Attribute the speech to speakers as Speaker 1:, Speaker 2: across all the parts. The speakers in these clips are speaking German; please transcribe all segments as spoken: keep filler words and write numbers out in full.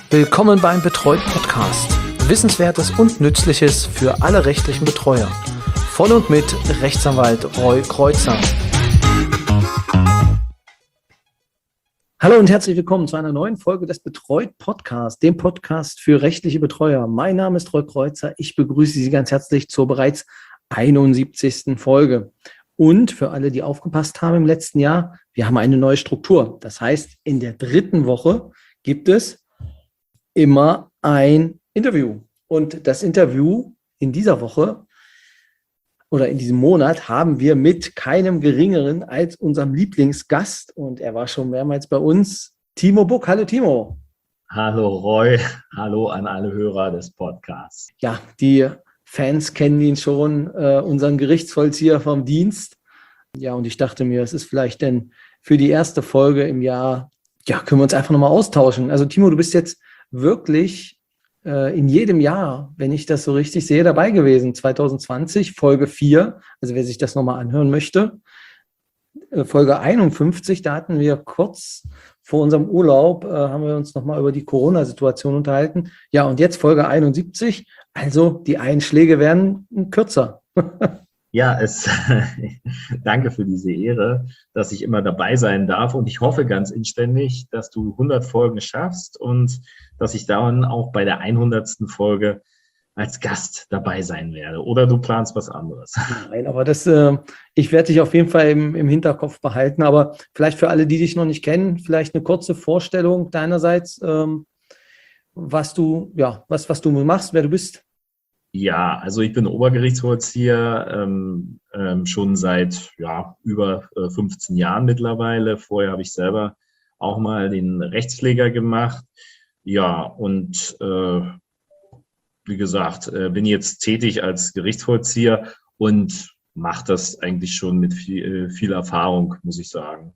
Speaker 1: Willkommen beim Betreut Podcast. Wissenswertes und Nützliches für alle rechtlichen Betreuer. Von und mit Rechtsanwalt Roy Kreuzer. Hallo und herzlich willkommen zu einer neuen Folge des Betreut Podcasts, dem Podcast für rechtliche Betreuer. Mein Name ist Roy Kreuzer. Ich begrüße Sie ganz herzlich zur bereits einundsiebzigsten Folge. Und für alle, die aufgepasst haben im letzten Jahr, wir haben eine neue Struktur. Das heißt, in der dritten Woche gibt es immer ein Interview. Und das Interview in dieser Woche oder in diesem Monat haben wir mit keinem Geringeren als unserem Lieblingsgast. Und er war schon mehrmals bei uns, Timo Buck. Hallo Timo.
Speaker 2: Hallo Roy, hallo an alle Hörer des Podcasts.
Speaker 1: Ja, die Fans kennen ihn schon, äh, unseren Gerichtsvollzieher vom Dienst. Ja, und ich dachte mir, es ist vielleicht denn für die erste Folge im Jahr, ja, können wir uns einfach nochmal austauschen. Also Timo, du bist jetzt wirklich äh, in jedem Jahr, wenn ich das so richtig sehe, dabei gewesen. zwanzig zwanzig, Folge vier, also wer sich das nochmal anhören möchte. Äh, Folge einundfünfzig, da hatten wir kurz vor unserem Urlaub, äh, haben wir uns nochmal über die Corona-Situation unterhalten. Ja, und jetzt Folge einundsiebzig, also die Einschläge werden kürzer.
Speaker 2: Ja, es, danke für diese Ehre, dass ich immer dabei sein darf. Und ich hoffe ganz inständig, dass du hundert Folgen schaffst und dass ich dann auch bei der hundertsten Folge als Gast dabei sein werde. Oder du planst was anderes.
Speaker 1: Nein, aber das, äh, ich werde dich auf jeden Fall im, im Hinterkopf behalten. Aber vielleicht für alle, die dich noch nicht kennen, vielleicht eine kurze Vorstellung deinerseits, ähm, was du, ja, was, was du machst, wer du bist.
Speaker 2: Ja, also ich bin Obergerichtsvollzieher ähm, ähm, schon seit ja, über äh, fünfzehn Jahren mittlerweile. Vorher habe ich selber auch mal den Rechtspfleger gemacht. Ja, und äh, wie gesagt, äh, bin jetzt tätig als Gerichtsvollzieher und mache das eigentlich schon mit viel, äh, viel Erfahrung, muss ich sagen.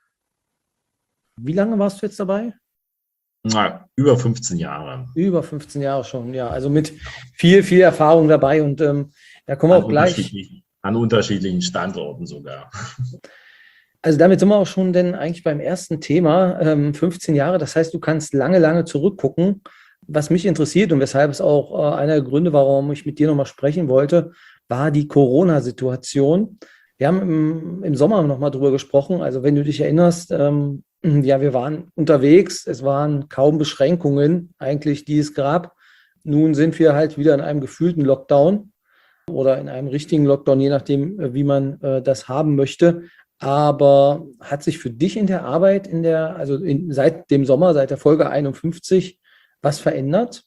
Speaker 1: Wie lange warst du jetzt dabei?
Speaker 2: Na, über fünfzehn Jahre.
Speaker 1: Über fünfzehn Jahre schon, ja. Also mit viel, viel Erfahrung dabei. Und ähm, da kommen wir
Speaker 2: An
Speaker 1: auch gleich.
Speaker 2: Unterschiedlichen, an unterschiedlichen Standorten sogar.
Speaker 1: Also damit sind wir auch schon denn eigentlich beim ersten Thema. Ähm, fünfzehn Jahre, das heißt, du kannst lange, lange zurückgucken. Was mich interessiert und weshalb es auch äh, einer der Gründe, warum ich mit dir nochmal sprechen wollte, war die Corona-Situation. Wir haben im, im Sommer nochmal drüber gesprochen. Also wenn du dich erinnerst, ähm, ja, wir waren unterwegs, es waren kaum Beschränkungen eigentlich, die es gab. Nun sind wir halt wieder in einem gefühlten Lockdown oder in einem richtigen Lockdown, je nachdem, wie man äh, das haben möchte. Aber hat sich für dich in der Arbeit, in der, also in, seit dem Sommer, seit der Folge einundfünfzig, was verändert?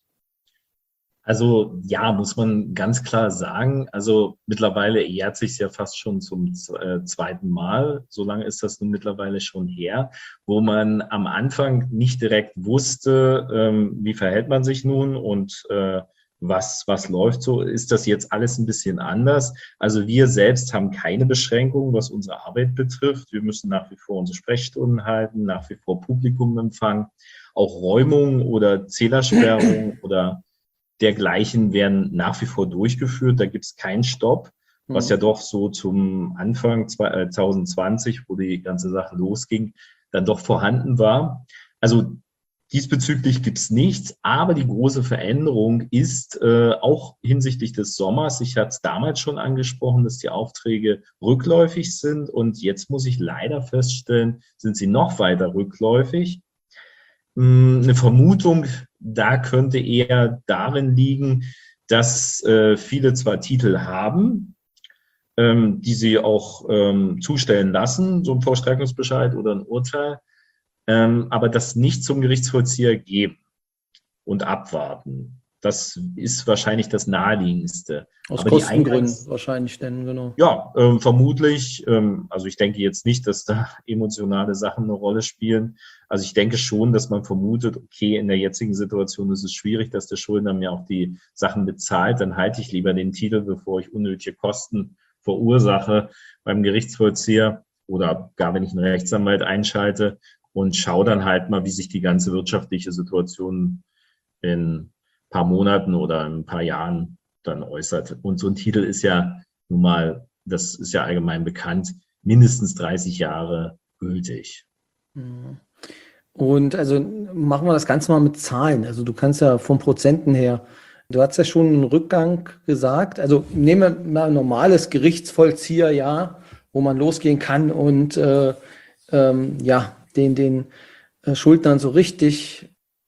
Speaker 2: Also ja, muss man ganz klar sagen, also mittlerweile jährt sich ja fast schon zum äh, zweiten Mal, so lange ist das nun mittlerweile schon her, wo man am Anfang nicht direkt wusste, ähm, wie verhält man sich nun und äh, was, was läuft so, ist das jetzt alles ein bisschen anders. Also wir selbst haben keine Beschränkungen, was unsere Arbeit betrifft. Wir müssen nach wie vor unsere Sprechstunden halten, nach wie vor Publikum empfangen, auch Räumungen oder Zählersperrungen oder dergleichen werden nach wie vor durchgeführt. Da gibt es keinen Stopp, was ja doch so zum Anfang zwanzig zwanzig, wo die ganze Sache losging, dann doch vorhanden war. Also diesbezüglich gibt es nichts, aber die große Veränderung ist äh, auch hinsichtlich des Sommers, ich hatte es damals schon angesprochen, dass die Aufträge rückläufig sind und jetzt muss ich leider feststellen, sind sie noch weiter rückläufig. Eine Vermutung, da könnte eher darin liegen, dass äh, viele zwar Titel haben, ähm, die sie auch ähm, zustellen lassen, so ein Vollstreckungsbescheid oder ein Urteil, ähm, aber das nicht zum Gerichtsvollzieher geben und abwarten. Das ist wahrscheinlich das Naheliegendste.
Speaker 1: Aus
Speaker 2: aber
Speaker 1: Kostengründen wahrscheinlich denn, genau.
Speaker 2: Ja, ähm, vermutlich. Ähm, also ich denke jetzt nicht, dass da emotionale Sachen eine Rolle spielen. Also ich denke schon, dass man vermutet, okay, in der jetzigen Situation ist es schwierig, dass der Schuldner mir auch die Sachen bezahlt. Dann halte ich lieber den Titel, bevor ich unnötige Kosten verursache beim Gerichtsvollzieher oder gar wenn ich einen Rechtsanwalt einschalte und schaue dann halt mal, wie sich die ganze wirtschaftliche Situation in ein paar Monaten oder in ein paar Jahren dann äußert. Und so ein Titel ist ja nun mal, das ist ja allgemein bekannt, mindestens dreißig Jahre gültig.
Speaker 1: Und also machen wir das Ganze mal mit Zahlen. Also du kannst ja vom Prozenten her, du hast ja schon einen Rückgang gesagt. Also nehmen wir mal ein normales Gerichtsvollzieherjahr, wo man losgehen kann und äh, ähm, ja, den, den äh, Schuldnern so richtig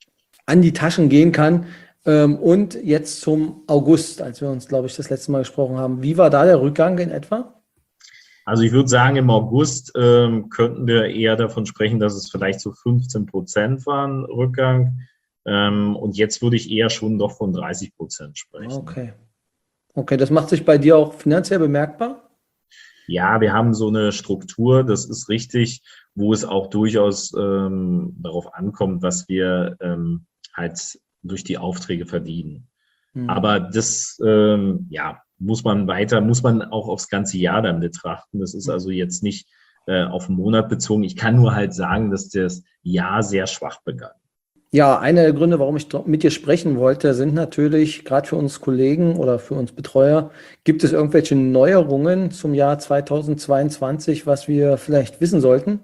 Speaker 1: an die Taschen gehen kann. Ähm, und jetzt zum August, als wir uns, glaube ich, das letzte Mal gesprochen haben. Wie war da der Rückgang in etwa?
Speaker 2: Also ich würde sagen, im August ähm, könnten wir eher davon sprechen, dass es vielleicht so fünfzehn Prozent waren Rückgang. Ähm, und jetzt würde ich eher schon doch von dreißig Prozent sprechen.
Speaker 1: Okay. Okay, das macht sich bei dir auch finanziell bemerkbar?
Speaker 2: Ja, wir haben so eine Struktur, das ist richtig, wo es auch durchaus ähm, darauf ankommt, was wir ähm, halt durch die Aufträge verdienen. Hm. Aber das, ähm, ja, muss man weiter, muss man auch aufs ganze Jahr dann betrachten. Das ist also jetzt nicht äh, auf den Monat bezogen. Ich kann nur halt sagen, dass das Jahr sehr schwach begann.
Speaker 1: Ja, einer der Gründe, warum ich mit dir sprechen wollte, sind natürlich, gerade für uns Kollegen oder für uns Betreuer, gibt es irgendwelche Neuerungen zum Jahr zweitausendzweiundzwanzig, was wir vielleicht wissen sollten?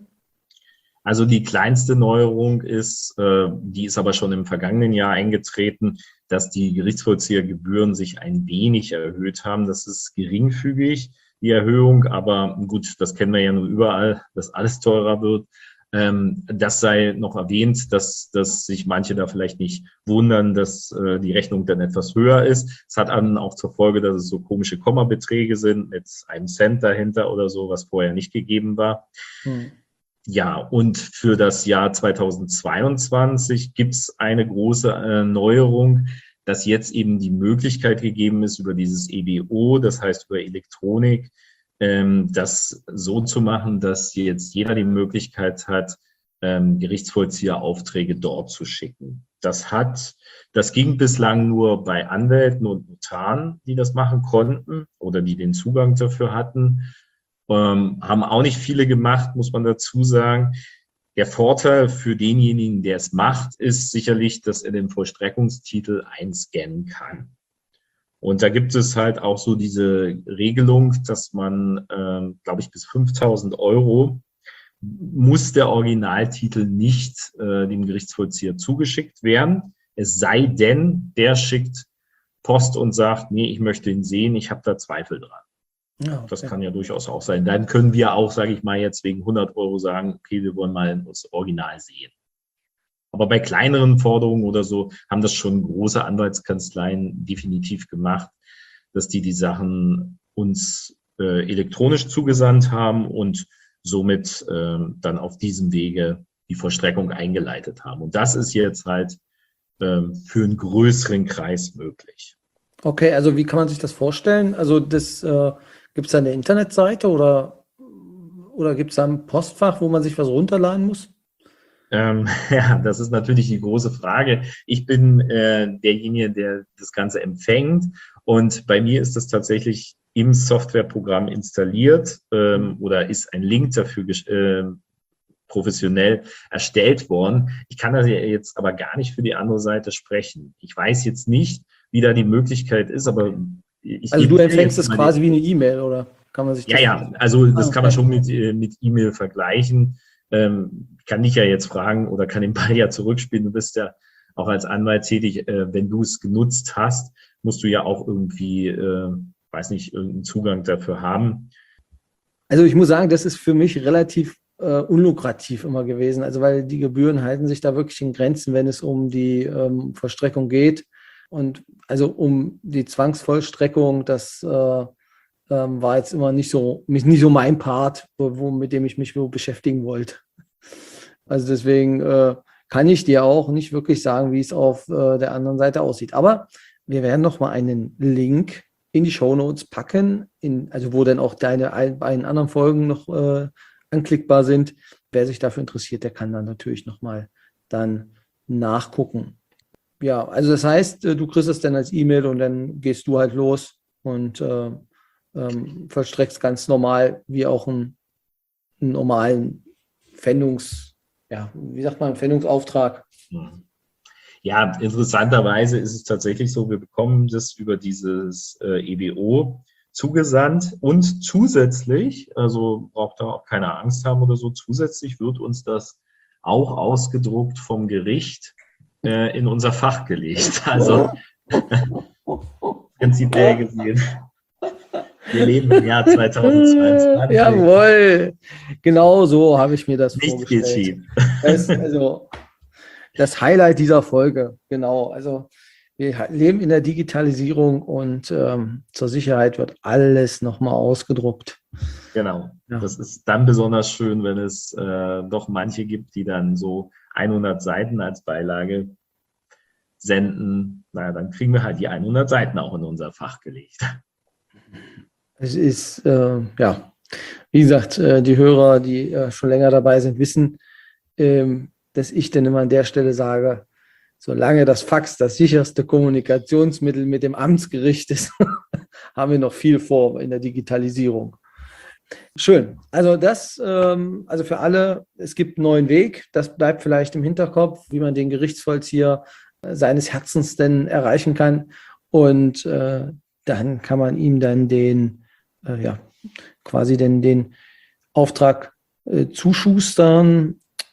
Speaker 2: Also die kleinste Neuerung ist, äh, die ist aber schon im vergangenen Jahr eingetreten, dass die Gerichtsvollziehergebühren sich ein wenig erhöht haben. Das ist geringfügig, die Erhöhung, aber gut, das kennen wir ja nur überall, dass alles teurer wird. Ähm, das sei noch erwähnt, dass, dass sich manche da vielleicht nicht wundern, dass äh, die Rechnung dann etwas höher ist. Es hat dann auch zur Folge, dass es so komische Kommabeträge sind mit einem Cent dahinter oder so, was vorher nicht gegeben war. Hm. Ja, und für das Jahr zweitausendzweiundzwanzig gibt es eine große äh, Neuerung, dass jetzt eben die Möglichkeit gegeben ist, über dieses E B O, das heißt über Elektronik, ähm, das so zu machen, dass jetzt jeder die Möglichkeit hat, ähm, Gerichtsvollzieheraufträge dort zu schicken. Das hat, das ging bislang nur bei Anwälten und Notaren, die das machen konnten oder die den Zugang dafür hatten. Ähm, haben auch nicht viele gemacht, muss man dazu sagen. Der Vorteil für denjenigen, der es macht, ist sicherlich, dass er den Vollstreckungstitel einscannen kann. Und da gibt es halt auch so diese Regelung, dass man, ähm, glaube ich, bis fünftausend Euro muss der Originaltitel nicht äh, dem Gerichtsvollzieher zugeschickt werden. Es sei denn, der schickt Post und sagt, nee, ich möchte ihn sehen, ich habe da Zweifel dran. Ja, okay. Das kann ja durchaus auch sein. Dann können wir auch, sage ich mal, jetzt wegen hundert Euro sagen, okay, wir wollen mal das Original sehen. Aber bei kleineren Forderungen oder so haben das schon große Anwaltskanzleien definitiv gemacht, dass die die Sachen uns äh, elektronisch zugesandt haben und somit äh, dann auf diesem Wege die Vollstreckung eingeleitet haben. Und das ist jetzt halt äh, für einen größeren Kreis möglich.
Speaker 1: Okay, also wie kann man sich das vorstellen? Also das äh, gibt es da eine Internetseite oder, oder gibt es da ein Postfach, wo man sich was runterladen muss?
Speaker 2: Ähm, ja, das ist natürlich die große Frage. Ich bin äh, derjenige, der das Ganze empfängt, und bei mir ist das tatsächlich im Softwareprogramm installiert ähm, oder ist ein Link dafür äh, professionell erstellt worden. Ich kann da jetzt aber gar nicht für die andere Seite sprechen. Ich weiß jetzt nicht, wie da die Möglichkeit ist, aber ich
Speaker 1: also du empfängst es quasi wie eine E-Mail, oder kann man sich das?
Speaker 2: Ja, ja, also das ah, okay. kann man schon mit, mit E-Mail vergleichen. Ähm, kann dich ja jetzt fragen oder kann den Ball ja zurückspielen. Du bist ja auch als Anwalt tätig. Äh, wenn du es genutzt hast, musst du ja auch irgendwie, äh, weiß nicht, irgendeinen Zugang dafür haben.
Speaker 1: Also ich muss sagen, das ist für mich relativ äh, unlukrativ immer gewesen. Also weil die Gebühren halten sich da wirklich in Grenzen, wenn es um die ähm, Vollstreckung geht. Und also um die Zwangsvollstreckung, das äh, ähm, war jetzt immer nicht so, nicht so mein Part, wo, wo, mit dem ich mich beschäftigen wollte. Also deswegen äh, kann ich dir auch nicht wirklich sagen, wie es auf äh, der anderen Seite aussieht. Aber wir werden noch mal einen Link in die Shownotes packen, in, also wo dann auch deine beiden anderen Folgen noch äh, anklickbar sind. Wer sich dafür interessiert, der kann dann natürlich noch mal dann nachgucken. Ja, also das heißt, du kriegst es dann als E-Mail und dann gehst du halt los und äh, ähm, vollstreckst ganz normal wie auch einen, einen normalen Pfändungs, ja, wie sagt man, Pfändungsauftrag.
Speaker 2: Ja, interessanterweise ist es tatsächlich so, wir bekommen das über dieses äh, E B O zugesandt und zusätzlich, also braucht da auch keine Angst haben oder so, zusätzlich wird uns das auch ausgedruckt vom Gericht äh, in unser Fach gelegt. Also prinzipiell gesehen. Wir leben im Jahr zweitausendzweiundzwanzig.
Speaker 1: Jawohl, genau so habe ich mir das
Speaker 2: Nichts geht schief.
Speaker 1: Das, also, das Highlight dieser Folge, genau. Also wir leben in der Digitalisierung und ähm, zur Sicherheit wird alles nochmal ausgedruckt.
Speaker 2: Genau,
Speaker 1: ja.
Speaker 2: Das ist dann besonders schön, wenn es äh, doch manche gibt, die dann so hundert Seiten als Beilage senden. Naja, dann kriegen wir halt die hundert Seiten auch in unser Fach gelegt.
Speaker 1: Es ist, äh, ja, wie gesagt, äh, die Hörer, die äh, schon länger dabei sind, wissen, ähm, dass ich dann immer an der Stelle sage, solange das Fax das sicherste Kommunikationsmittel mit dem Amtsgericht ist, haben wir noch viel vor in der Digitalisierung. Schön. Also das, ähm, also für alle, es gibt einen neuen Weg. Das bleibt vielleicht im Hinterkopf, wie man den Gerichtsvollzieher äh, seines Herzens denn erreichen kann. Und äh, dann kann man ihm dann den, äh, ja, quasi den, den Auftrag äh, zuschustern.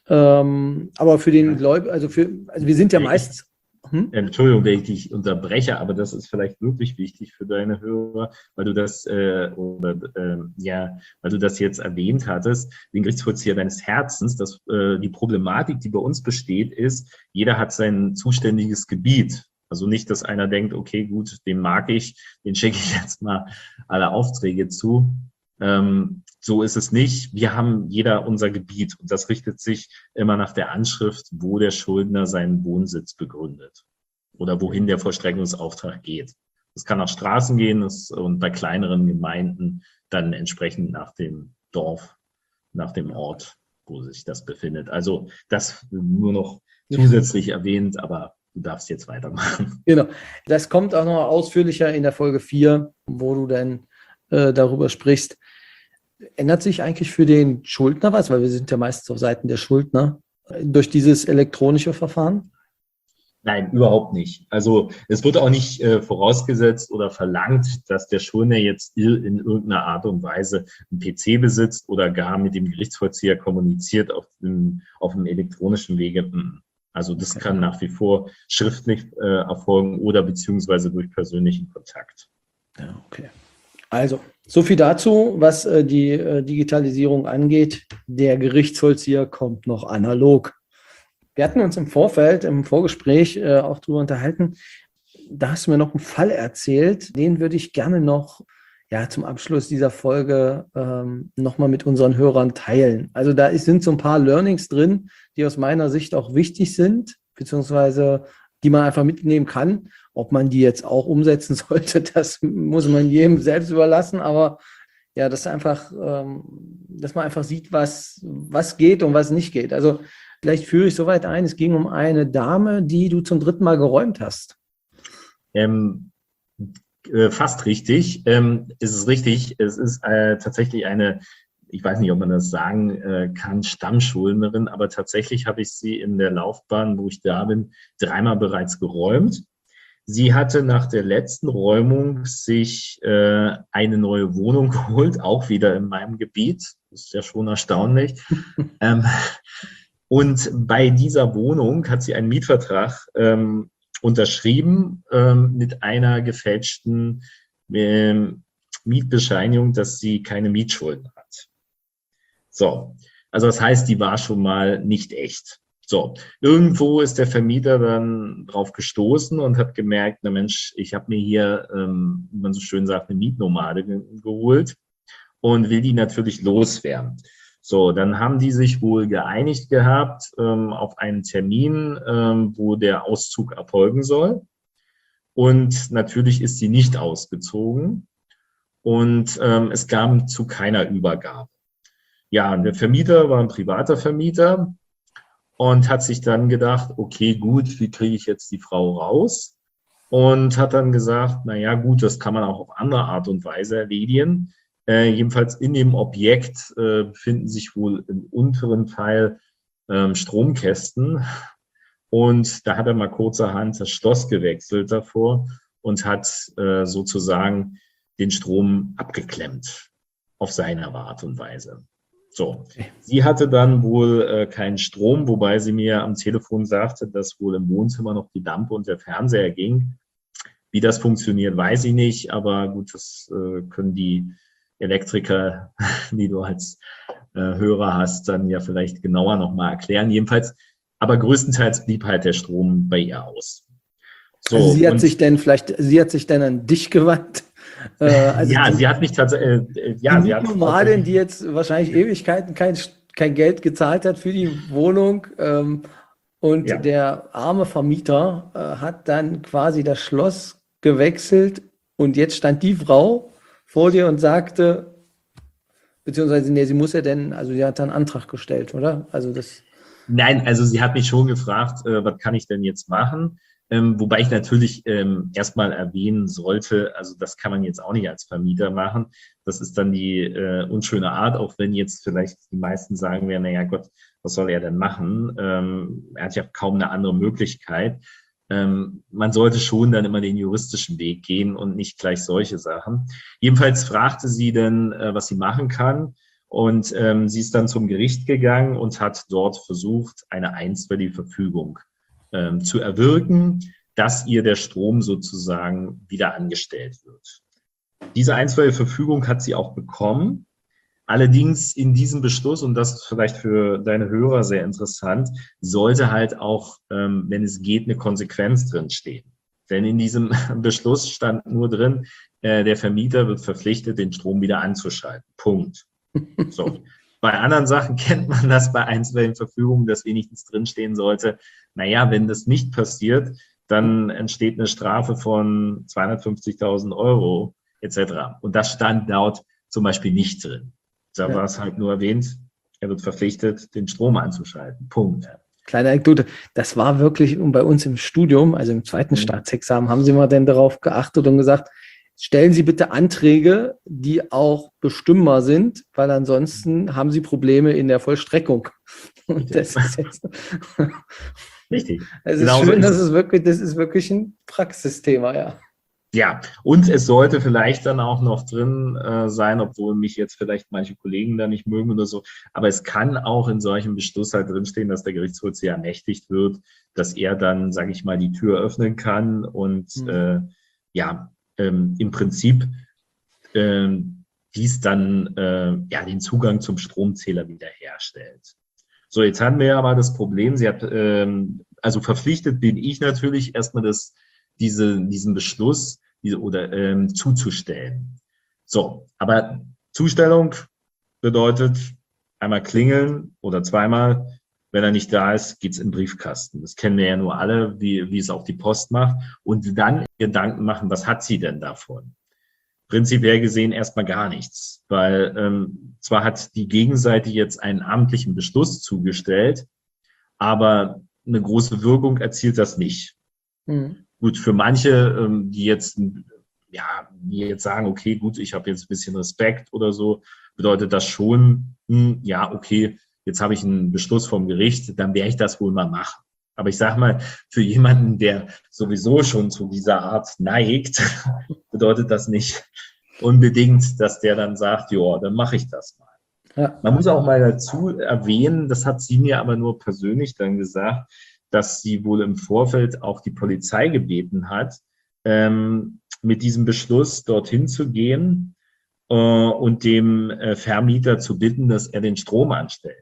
Speaker 1: Ähm, aber für den Gläubigen, also für, also wir sind ja meist.
Speaker 2: Hm? Entschuldigung, wenn ich dich unterbreche, aber das ist vielleicht wirklich wichtig für deine Hörer, weil du das äh, oder äh, ja, weil du das jetzt erwähnt hattest, den Gerichtsvollzieher deines Herzens. Dass äh, die Problematik, die bei uns besteht, ist, jeder hat sein zuständiges Gebiet. Also nicht, dass einer denkt, okay, gut, den mag ich, den schicke ich jetzt mal alle Aufträge zu. Ähm, so ist es nicht. Wir haben jeder unser Gebiet und das richtet sich immer nach der Anschrift, wo der Schuldner seinen Wohnsitz begründet oder wohin der Vollstreckungsauftrag geht. Es kann nach Straßen gehen und bei kleineren Gemeinden dann entsprechend nach dem Dorf, nach dem Ort, wo sich das befindet. Also das nur noch zusätzlich erwähnt, aber du darfst jetzt weitermachen.
Speaker 1: Genau. Das kommt auch noch ausführlicher in der Folge vier, wo du dann äh, darüber sprichst. Ändert sich eigentlich für den Schuldner was? Weil wir sind ja meistens auf Seiten der Schuldner durch dieses elektronische Verfahren?
Speaker 2: Nein, überhaupt nicht. Also es wird auch nicht äh, vorausgesetzt oder verlangt, dass der Schuldner jetzt in irgendeiner Art und Weise einen P C besitzt oder gar mit dem Gerichtsvollzieher kommuniziert auf dem, auf dem elektronischen Wege. Also das okay. kann nach wie vor schriftlich äh, erfolgen oder beziehungsweise durch persönlichen Kontakt.
Speaker 1: Ja, okay. Also, so viel dazu, was äh, die äh, Digitalisierung angeht. Der Gerichtsvollzieher kommt noch analog. Wir hatten uns im Vorfeld, im Vorgespräch äh, auch darüber unterhalten. Da hast du mir noch einen Fall erzählt, den würde ich gerne noch ja, zum Abschluss dieser Folge ähm, nochmal mit unseren Hörern teilen. Also da ist, sind so ein paar Learnings drin, die aus meiner Sicht auch wichtig sind, beziehungsweise die man einfach mitnehmen kann. Ob man die jetzt auch umsetzen sollte, das muss man jedem selbst überlassen. Aber ja, das einfach, ähm, dass man einfach sieht, was, was geht und was nicht geht. Also vielleicht führe ich so weit ein, es ging um eine Dame, die du zum dritten Mal geräumt hast.
Speaker 2: Ähm, äh, fast richtig. Ähm, ist es richtig. Es ist äh, tatsächlich eine, ich weiß nicht, ob man das sagen äh, kann, Stammschuldnerin, aber tatsächlich habe ich sie in der Laufbahn, wo ich da bin, dreimal bereits geräumt. Sie hatte nach der letzten Räumung sich äh, eine neue Wohnung geholt, auch wieder in meinem Gebiet. Das ist ja schon erstaunlich. ähm, und bei dieser Wohnung hat sie einen Mietvertrag ähm, unterschrieben ähm, mit einer gefälschten ähm, Mietbescheinigung, dass sie keine Mietschulden hat. So, also das heißt, die war schon mal nicht echt. So, irgendwo ist der Vermieter dann drauf gestoßen und hat gemerkt, na Mensch, ich habe mir hier, ähm, wie man so schön sagt, eine Mietnomade ge geholt und will die natürlich loswerden. So, dann haben die sich wohl geeinigt gehabt ähm, auf einen Termin, ähm, wo der Auszug erfolgen soll. Und natürlich ist sie nicht ausgezogen und ähm, es kam zu keiner Übergabe. Ja, der Vermieter war ein privater Vermieter und hat sich dann gedacht, okay, gut, wie kriege ich jetzt die Frau raus? Und hat dann gesagt, na ja, gut, das kann man auch auf andere Art und Weise erledigen. Äh, jedenfalls in dem Objekt äh, befinden sich wohl im unteren Teil ähm, Stromkästen. Und da hat er mal kurzerhand das Schloss gewechselt davor und hat äh, sozusagen den Strom abgeklemmt auf seine Art und Weise. So, sie hatte dann wohl äh, keinen Strom, wobei sie mir am Telefon sagte, dass wohl im Wohnzimmer noch die Lampe und der Fernseher ging. Wie das funktioniert, weiß ich nicht, aber gut, das äh, können die Elektriker, die du als äh, Hörer hast, dann ja vielleicht genauer nochmal erklären. Jedenfalls, aber größtenteils blieb halt der Strom bei ihr aus.
Speaker 1: So, also sie hat sich denn vielleicht, sie hat sich dann an dich gewandt?
Speaker 2: Äh, also ja, die, sie hat mich tatsächlich, äh, ja,
Speaker 1: die sie hat Nomadin, die jetzt wahrscheinlich Ewigkeiten kein, kein Geld gezahlt hat für die Wohnung, ähm, und ja. Der arme Vermieter äh, hat dann quasi das Schloss gewechselt und jetzt stand die Frau vor dir und sagte, beziehungsweise, nee, sie muss ja denn, also sie hat dann einen Antrag gestellt, oder? Also das.
Speaker 2: Nein, also sie hat mich schon gefragt, äh, was kann ich denn jetzt machen? Ähm, wobei ich natürlich ähm, erstmal erwähnen sollte, also das kann man jetzt auch nicht als Vermieter machen. Das ist dann die äh, unschöne Art, auch wenn jetzt vielleicht die meisten sagen werden, naja Gott, was soll er denn machen? Ähm, er hat ja kaum eine andere Möglichkeit. Ähm, man sollte schon dann immer den juristischen Weg gehen und nicht gleich solche Sachen. Jedenfalls fragte sie dann, äh, was sie machen kann. Und ähm, sie ist dann zum Gericht gegangen und hat dort versucht, eine einstweilige Verfügung ähm, zu erwirken, dass ihr der Strom sozusagen wieder angestellt wird. Diese einstweilige Verfügung hat sie auch bekommen. Allerdings in diesem Beschluss, und das ist vielleicht für deine Hörer sehr interessant, sollte halt auch, ähm, wenn es geht, eine Konsequenz drinstehen. Denn in diesem Beschluss stand nur drin, äh, der Vermieter wird verpflichtet, den Strom wieder anzuschalten. Punkt. So. Bei anderen Sachen kennt man das bei einstweiligen Verfügungen, dass wenigstens drinstehen sollte, naja, wenn das nicht passiert, dann entsteht eine Strafe von zweihundertfünfzigtausend Euro et cetera. Und das stand dort zum Beispiel nicht drin. Da ja. war es halt nur erwähnt, er wird verpflichtet, den Strom anzuschalten. Punkt.
Speaker 1: Kleine Anekdote, das war wirklich bei uns im Studium, also im zweiten mhm. Staatsexamen, haben Sie mal denn darauf geachtet und gesagt, stellen Sie bitte Anträge, die auch bestimmbar sind, weil ansonsten haben Sie Probleme in der Vollstreckung. Und das ist jetzt
Speaker 2: richtig.
Speaker 1: Es ist genau schön, so das ist wirklich, das ist wirklich ein Praxisthema, ja.
Speaker 2: Ja, und es sollte vielleicht dann auch noch drin äh, sein, obwohl mich jetzt vielleicht manche Kollegen da nicht mögen oder so, aber es kann auch in solchem Beschluss halt drinstehen, dass der Gerichtsvollzieher ermächtigt wird, dass er dann, sage ich mal, die Tür öffnen kann und mhm. äh, ja, ähm, im Prinzip äh, dies dann äh, ja, den Zugang zum Stromzähler wiederherstellt. So, jetzt haben wir aber das Problem, sie hat, ähm, also verpflichtet bin ich natürlich erstmal das, diese, diesen Beschluss diese, oder ähm, zuzustellen. So, aber Zustellung bedeutet einmal klingeln oder zweimal. Wenn er nicht da ist, geht's in den Briefkasten. Das kennen wir ja nur alle, wie, wie es auch die Post macht. Und dann Gedanken machen, was hat sie denn davon? Prinzipiell gesehen erstmal gar nichts, weil ähm, zwar hat die Gegenseite jetzt einen amtlichen Beschluss zugestellt, aber eine große Wirkung erzielt das nicht. Mhm. Gut, für manche, ähm, die jetzt ja, die jetzt sagen, okay, gut, ich habe jetzt ein bisschen Respekt oder so, bedeutet das schon, hm, ja, okay, jetzt habe ich einen Beschluss vom Gericht, dann werde ich das wohl mal machen. Aber ich sage mal, für jemanden, der sowieso schon zu dieser Art neigt, bedeutet das nicht unbedingt, dass der dann sagt, ja, dann mache ich das mal. Ja. Man muss auch mal dazu erwähnen, das hat sie mir aber nur persönlich dann gesagt, dass sie wohl im Vorfeld auch die Polizei gebeten hat, ähm, mit diesem Beschluss dorthin zu gehen äh, und dem äh, Vermieter zu bitten, dass er den Strom anstellt.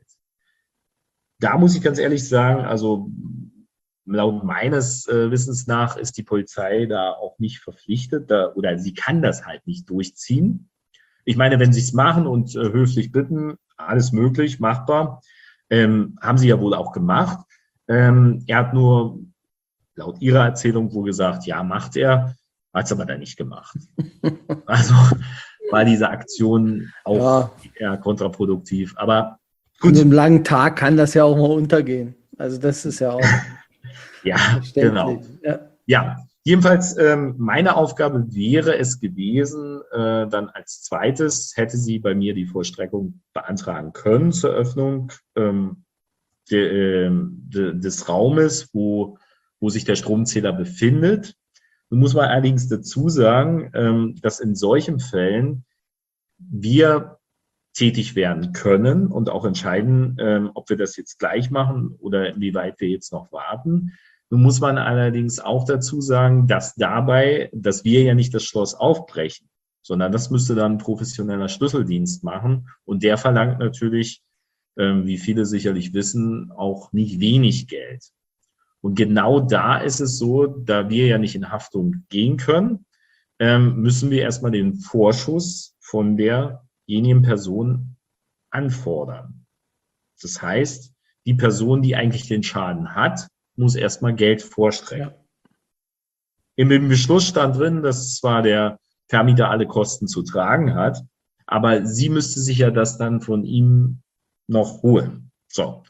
Speaker 2: Da muss ich ganz ehrlich sagen, also laut meines äh, Wissens nach ist die Polizei da auch nicht verpflichtet, da, oder sie kann das halt nicht durchziehen. Ich meine, wenn sie es machen und äh, höflich bitten, alles möglich, machbar, ähm, haben sie ja wohl auch gemacht. Ähm, er hat nur laut ihrer Erzählung wohl gesagt, ja, macht er, hat es aber dann nicht gemacht. Also war diese Aktion auch ja. eher kontraproduktiv. Aber gut.
Speaker 1: An so einem langen Tag kann das ja auch mal untergehen. Also das ist ja auch
Speaker 2: ja, genau. Ja, ja. Jedenfalls ähm, meine Aufgabe wäre es gewesen, äh, dann als zweites hätte sie bei mir die Vollstreckung beantragen können zur Öffnung ähm, de, äh, de, des Raumes, wo, wo sich der Stromzähler befindet. Nun muss man allerdings dazu sagen, ähm, dass in solchen Fällen wir tätig werden können und auch entscheiden, ähm, ob wir das jetzt gleich machen oder inwieweit wir jetzt noch warten. Nun muss man allerdings auch dazu sagen, dass dabei, dass wir ja nicht das Schloss aufbrechen, sondern das müsste dann ein professioneller Schlüsseldienst machen. Und der verlangt natürlich, ähm, wie viele sicherlich wissen, auch nicht wenig Geld. Und genau da ist es so, da wir ja nicht in Haftung gehen können, ähm, müssen wir erstmal den Vorschuss von derjenigen Person anfordern. Das heißt, die Person, die eigentlich den Schaden hat, muss erstmal Geld vorstrecken. Ja. Im Beschluss stand drin, dass zwar der Vermieter alle Kosten zu tragen hat, aber sie müsste sich ja das dann von ihm noch holen. So.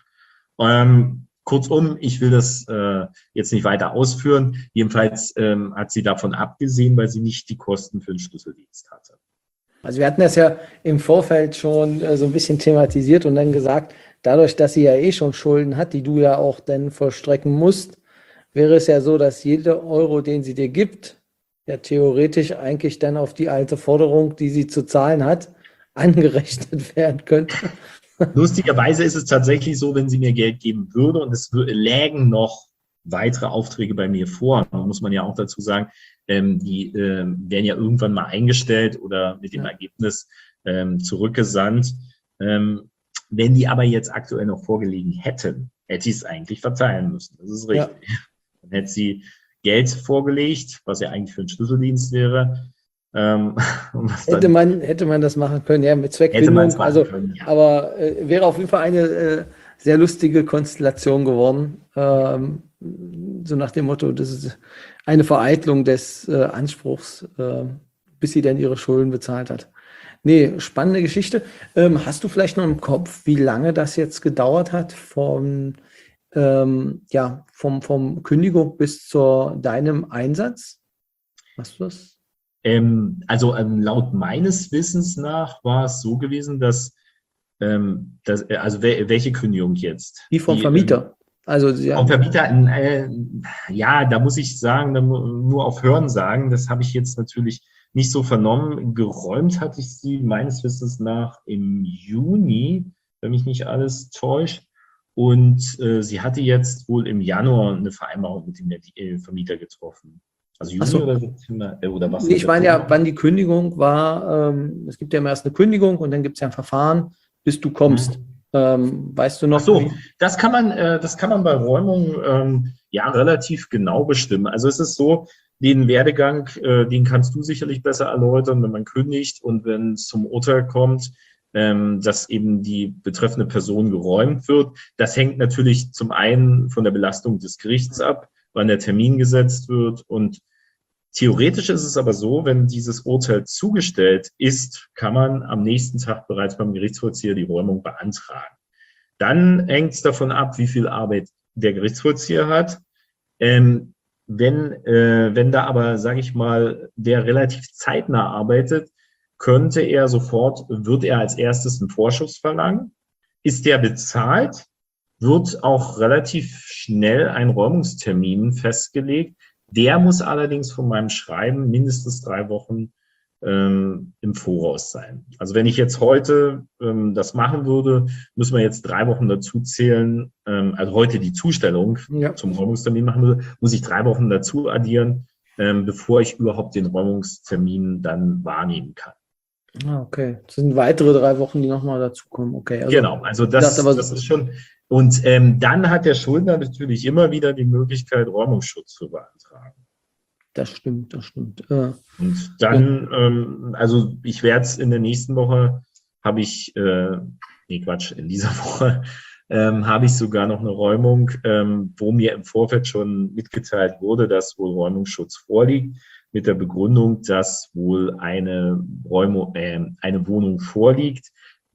Speaker 2: Ähm, kurzum, ich will das äh, jetzt nicht weiter ausführen. Jedenfalls ähm, hat sie davon abgesehen, weil sie nicht die Kosten für den Schlüsseldienst hatte.
Speaker 1: Also wir hatten das ja im Vorfeld schon äh, so ein bisschen thematisiert und dann gesagt, dadurch, dass sie ja eh schon Schulden hat, die du ja auch dann vollstrecken musst, wäre es ja so, dass jeder Euro, den sie dir gibt, ja theoretisch eigentlich dann auf die alte Forderung, die sie zu zahlen hat, angerechnet werden könnte.
Speaker 2: Lustigerweise ist es tatsächlich so, wenn sie mir Geld geben würde und es lägen noch weitere Aufträge bei mir vor, da muss man ja auch dazu sagen, ähm, die ähm, werden ja irgendwann mal eingestellt oder mit dem ja. Ergebnis ähm, zurückgesandt. Ähm, wenn die aber jetzt aktuell noch vorgelegen hätten, hätte ich es eigentlich verteilen müssen. Das ist richtig. Ja. Dann hätte sie Geld vorgelegt, was ja eigentlich für einen Schlüsseldienst wäre. Ähm,
Speaker 1: hätte, man, hätte man das machen können, ja, mit Zweckbindung. Also, können, ja. Aber äh, wäre auf jeden Fall eine äh, sehr lustige Konstellation geworden. Ähm, so nach dem Motto, das ist eine Vereitlung des äh, Anspruchs, äh, bis sie dann ihre Schulden bezahlt hat. Nee, spannende Geschichte. Ähm, hast du vielleicht noch im Kopf, wie lange das jetzt gedauert hat vom, ähm, ja, vom, vom Kündigung bis zu deinem Einsatz? Hast du das?
Speaker 2: Ähm, also ähm, laut meines Wissens nach war es so gewesen, dass, ähm, dass also wel, welche Kündigung jetzt?
Speaker 1: Die vom Die, Vermieter. Ähm,
Speaker 2: also ja. Vom Vermieter, äh, ja, da muss ich sagen, nur auf Hören sagen, das habe ich jetzt natürlich nicht so vernommen. Geräumt hatte ich sie meines Wissens nach im Juni, wenn mich nicht alles täuscht. Und äh, sie hatte jetzt wohl im Januar eine Vereinbarung mit dem äh, Vermieter getroffen. Also Juni so. oder September? Äh, oder was?
Speaker 1: Nee, ich meine ja, wann die Kündigung war. Ähm, es gibt ja immer erst eine Kündigung und dann gibt es ja ein Verfahren, bis du kommst. Mhm. Ähm, weißt du noch?
Speaker 2: Ach so, das kann man, äh, das kann man bei Räumung ähm, ja relativ genau bestimmen. Also es ist so, den Werdegang, äh, den kannst du sicherlich besser erläutern, wenn man kündigt und wenn es zum Urteil kommt, ähm, dass eben die betreffende Person geräumt wird. Das hängt natürlich zum einen von der Belastung des Gerichts ab, wann der Termin gesetzt wird. Und theoretisch ist es aber so, wenn dieses Urteil zugestellt ist, kann man am nächsten Tag bereits beim Gerichtsvollzieher die Räumung beantragen. Dann hängt es davon ab, wie viel Arbeit der Gerichtsvollzieher hat. Ähm, wenn, äh, wenn da aber, sage ich mal, der relativ zeitnah arbeitet, könnte er sofort, wird er als erstes einen Vorschuss verlangen. Ist der bezahlt, wird auch relativ schnell ein Räumungstermin festgelegt. Der muss allerdings von meinem Schreiben mindestens drei Wochen ähm, im Voraus sein. Also wenn ich jetzt heute ähm, das machen würde, müssen wir jetzt drei Wochen dazu zählen, ähm, also heute die Zustellung ja. zum Räumungstermin machen würde, muss ich drei Wochen dazu addieren, ähm, bevor ich überhaupt den Räumungstermin dann wahrnehmen kann.
Speaker 1: Ah, okay. Das sind weitere drei Wochen, die nochmal dazukommen. Okay.
Speaker 2: Also, genau, also das, das, das ist schon... Und ähm, dann hat der Schuldner natürlich immer wieder die Möglichkeit, Räumungsschutz zu beantragen.
Speaker 1: Das stimmt, das stimmt. Äh,
Speaker 2: und dann, ja. ähm, also ich werde es in der nächsten Woche, habe ich, äh, nee Quatsch, in dieser Woche ähm, habe ich sogar noch eine Räumung, ähm, wo mir im Vorfeld schon mitgeteilt wurde, dass wohl Räumungsschutz vorliegt, mit der Begründung, dass wohl eine Räumung, äh, eine Wohnung vorliegt,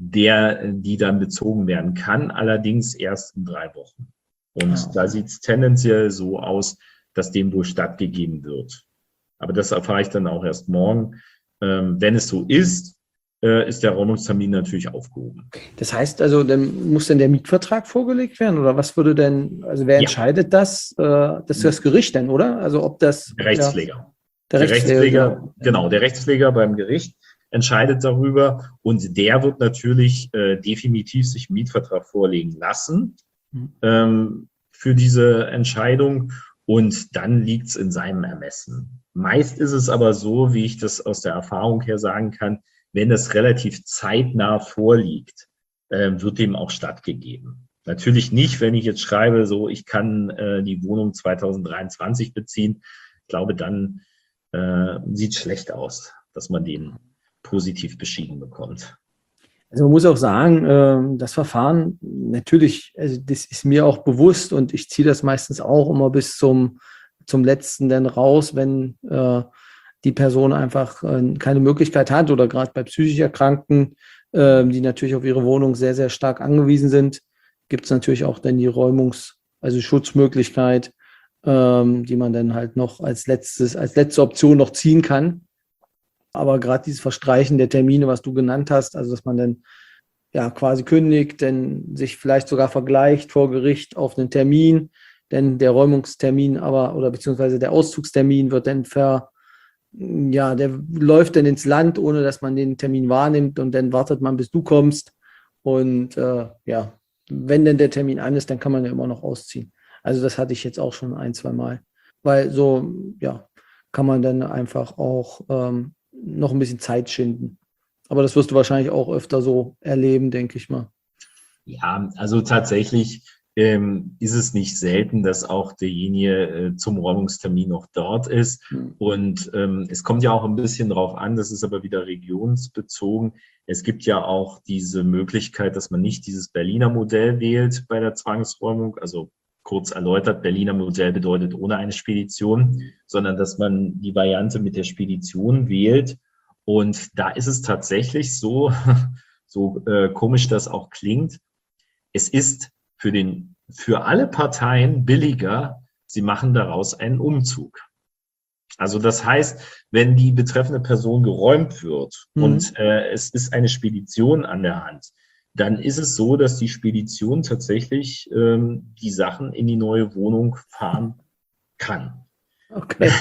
Speaker 2: der, die dann bezogen werden kann, allerdings erst in drei Wochen. Und ah. da sieht es tendenziell so aus, dass dem wohl stattgegeben wird. Aber das erfahre ich dann auch erst morgen. Ähm, wenn es so ist, äh, ist der Räumungstermin natürlich aufgehoben.
Speaker 1: Das heißt also, dann muss denn der Mietvertrag vorgelegt werden? Oder was würde denn, also wer ja. entscheidet das? Äh, das ist das Gericht denn, oder? Also ob das...
Speaker 2: Der Rechtspfleger.
Speaker 1: Ja, der,
Speaker 2: der
Speaker 1: Rechtspfleger,
Speaker 2: Rechtspfleger, genau, der Rechtspfleger beim Gericht. entscheidet darüber und der wird natürlich äh, definitiv sich einen Mietvertrag vorlegen lassen mhm. ähm, für diese Entscheidung und dann liegt es in seinem Ermessen. Meist ist es aber so, wie ich das aus der Erfahrung her sagen kann, wenn es relativ zeitnah vorliegt, äh, wird dem auch stattgegeben. Natürlich nicht, wenn ich jetzt schreibe, so ich kann äh, die Wohnung zwanzig dreiundzwanzig beziehen. Ich glaube, dann äh, sieht es schlecht aus, dass man den positiv beschieden bekommt.
Speaker 1: Also man muss auch sagen, äh, das Verfahren, natürlich, also das ist mir auch bewusst und ich ziehe das meistens auch immer bis zum, zum letzten dann raus, wenn äh, die Person einfach äh, keine Möglichkeit hat oder gerade bei psychisch Erkrankten, äh, die natürlich auf ihre Wohnung sehr, sehr stark angewiesen sind, gibt es natürlich auch dann die Räumungs-, also Schutzmöglichkeit, ähm, die man dann halt noch als letztes, als letzte Option noch ziehen kann. Aber gerade dieses Verstreichen der Termine, was du genannt hast, also dass man dann ja quasi kündigt, dann sich vielleicht sogar vergleicht vor Gericht auf einen Termin, denn der Räumungstermin aber oder beziehungsweise der Auszugstermin wird dann ver, ja, der läuft dann ins Land, ohne dass man den Termin wahrnimmt und dann wartet man, bis du kommst. Und äh, ja, wenn denn der Termin an ist, dann kann man ja immer noch ausziehen. Also das hatte ich jetzt auch schon ein, zwei Mal. Weil so, ja, kann man dann einfach auch ähm, noch ein bisschen Zeit schinden. Aber das wirst du wahrscheinlich auch öfter so erleben, denke ich mal.
Speaker 2: Ja, also tatsächlich ähm, ist es nicht selten, dass auch derjenige äh, zum Räumungstermin noch dort ist. Mhm. Und ähm, es kommt ja auch ein bisschen drauf an, das ist aber wieder regionsbezogen. Es gibt ja auch diese Möglichkeit, dass man nicht dieses Berliner Modell wählt bei der Zwangsräumung, also kurz erläutert, Berliner Modell bedeutet ohne eine Spedition, sondern dass man die Variante mit der Spedition wählt. Und da ist es tatsächlich so, so äh, komisch das auch klingt, es ist für, den, für alle Parteien billiger, sie machen daraus einen Umzug. Also das heißt, wenn die betreffende Person geräumt wird mhm. und äh, es ist eine Spedition an der Hand, dann ist es so, dass die Spedition tatsächlich ähm, die Sachen in die neue Wohnung fahren kann.
Speaker 1: Okay.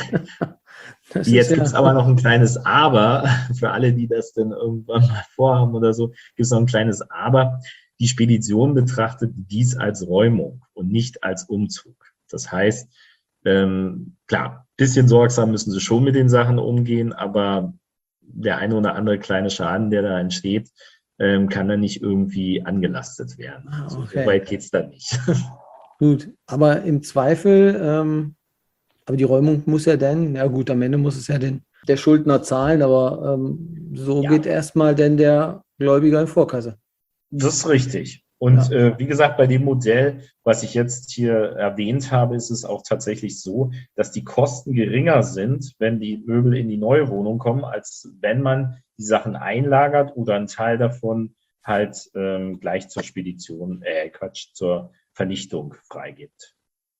Speaker 2: Jetzt gibt es ja aber noch ein kleines Aber, für alle, die das dann irgendwann mal vorhaben oder so, gibt es noch ein kleines Aber. Die Spedition betrachtet dies als Räumung und nicht als Umzug. Das heißt, ähm, klar, ein bisschen sorgsam müssen sie schon mit den Sachen umgehen, aber der eine oder andere kleine Schaden, der da entsteht, ähm, kann dann nicht irgendwie angelastet werden.
Speaker 1: Ah, okay.
Speaker 2: So weit geht es dann nicht.
Speaker 1: Gut, aber im Zweifel, ähm, aber die Räumung muss ja dann, ja gut, am Ende muss es ja den, der Schuldner zahlen, aber ähm, so ja. geht erstmal denn der Gläubiger in Vorkasse.
Speaker 2: Das ist richtig. Und ja. äh, wie gesagt, bei dem Modell, was ich jetzt hier erwähnt habe, ist es auch tatsächlich so, dass die Kosten geringer sind, wenn die Möbel in die neue Wohnung kommen, als wenn man die Sachen einlagert oder einen Teil davon halt ähm, gleich zur Spedition, äh, Quatsch, zur Vernichtung freigibt.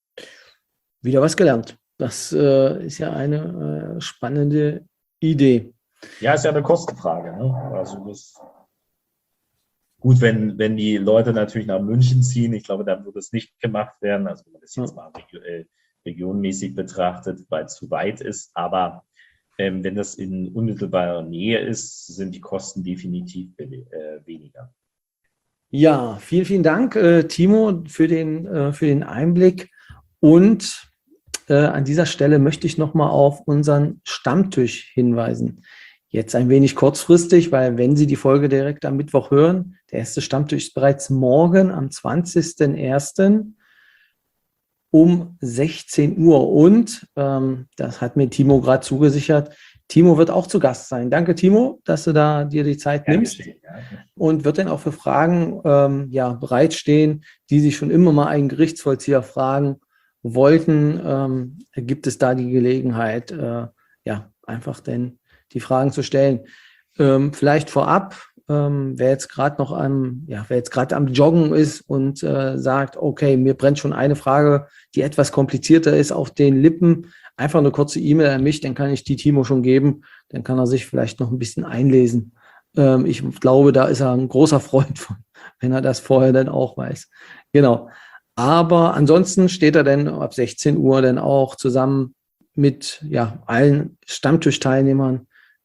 Speaker 1: Wieder was gelernt. Das äh, ist ja eine äh, spannende Idee.
Speaker 2: Ja, ist ja eine Kostenfrage. Ne? Also das gut, wenn, wenn die Leute natürlich nach München ziehen, ich glaube, dann wird es nicht gemacht werden. Also wenn man das jetzt mal äh, regionmäßig betrachtet, weil es zu weit ist. Aber ähm, wenn das in unmittelbarer Nähe ist, sind die Kosten definitiv äh, weniger.
Speaker 1: Ja, vielen, vielen Dank, äh, Timo, für den, äh, für den Einblick. Und äh, an dieser Stelle möchte ich nochmal auf unseren Stammtisch hinweisen. Jetzt ein wenig kurzfristig, weil wenn Sie die Folge direkt am Mittwoch hören, der erste Stammtisch ist bereits morgen am zwanzigsten ersten um sechzehn Uhr. Und ähm, das hat mir Timo gerade zugesichert. Timo wird auch zu Gast sein. Danke, Timo, dass du da dir die Zeit ja, nimmst. Ja. Und wird dann auch für Fragen ähm, ja, bereitstehen, die sich schon immer mal einen Gerichtsvollzieher fragen wollten. Ähm, gibt es da die Gelegenheit, äh, ja, einfach denn die Fragen zu stellen. Ähm, vielleicht vorab, ähm, wer jetzt gerade noch am, ja, wer jetzt gerade am Joggen ist und äh, sagt, okay, mir brennt schon eine Frage, die etwas komplizierter ist, auf den Lippen, einfach eine kurze E-Mail an mich, dann kann ich die Timo schon geben, dann kann er sich vielleicht noch ein bisschen einlesen. Ähm, ich glaube, da ist er ein großer Freund von, wenn er das vorher dann auch weiß. Genau. Aber ansonsten steht er dann ab sechzehn Uhr dann auch zusammen mit ja, allen Stammtischteilnehmern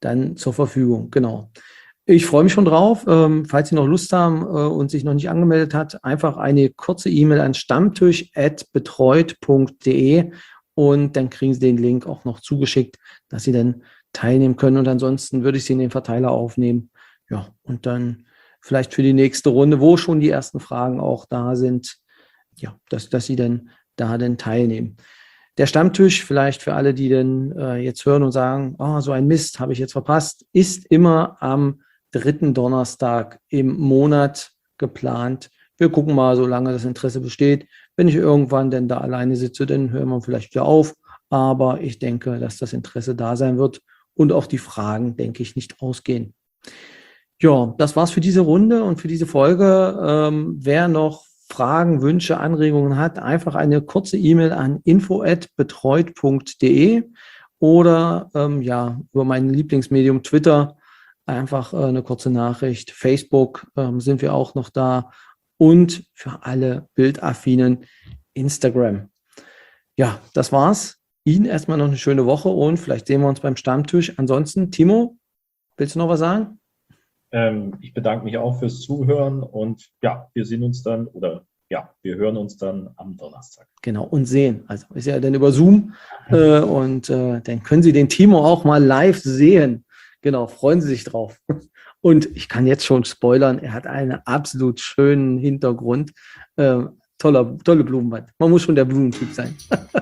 Speaker 1: dann zur Verfügung. Genau. Ich freue mich schon drauf. Ähm, falls Sie noch Lust haben äh, und sich noch nicht angemeldet hat, einfach eine kurze E-Mail an stammtisch at betreut punkt de und dann kriegen Sie den Link auch noch zugeschickt, dass Sie dann teilnehmen können. Und ansonsten würde ich Sie in den Verteiler aufnehmen. Ja, und dann vielleicht für die nächste Runde, wo schon die ersten Fragen auch da sind, ja, dass, dass Sie dann da dann teilnehmen. Der Stammtisch, vielleicht für alle, die denn äh, jetzt hören und sagen, oh, so ein Mist habe ich jetzt verpasst, ist immer am dritten Donnerstag im Monat geplant. Wir gucken mal, solange das Interesse besteht. Wenn ich irgendwann denn da alleine sitze, dann hören wir vielleicht wieder auf. Aber ich denke, dass das Interesse da sein wird und auch die Fragen, denke ich, nicht ausgehen. Ja, das war's für diese Runde und für diese Folge. Ähm, wer noch Fragen, Wünsche, Anregungen hat, einfach eine kurze E-Mail an info at betreut punkt de oder ähm, ja, über mein Lieblingsmedium Twitter einfach äh, eine kurze Nachricht. Facebook ähm, sind wir auch noch da und für alle Bildaffinen Instagram. Ja, das war's. Ihnen erstmal noch eine schöne Woche und vielleicht sehen wir uns beim Stammtisch. Ansonsten, Timo, willst du noch was sagen?
Speaker 2: Ähm, ich bedanke mich auch fürs Zuhören und ja, wir sehen uns dann oder ja, wir hören uns dann am Donnerstag.
Speaker 1: Genau, und sehen. Also ist ja dann über Zoom äh, und äh, dann können Sie den Timo auch mal live sehen. Genau, freuen Sie sich drauf. Und ich kann jetzt schon spoilern, er hat einen absolut schönen Hintergrund. Äh, toller, tolle Blumenwand. Man muss schon der Blumentyp sein.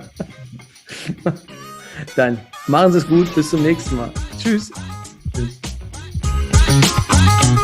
Speaker 1: Dann machen Sie es gut, bis zum nächsten Mal. Tschüss.
Speaker 2: Tschüss.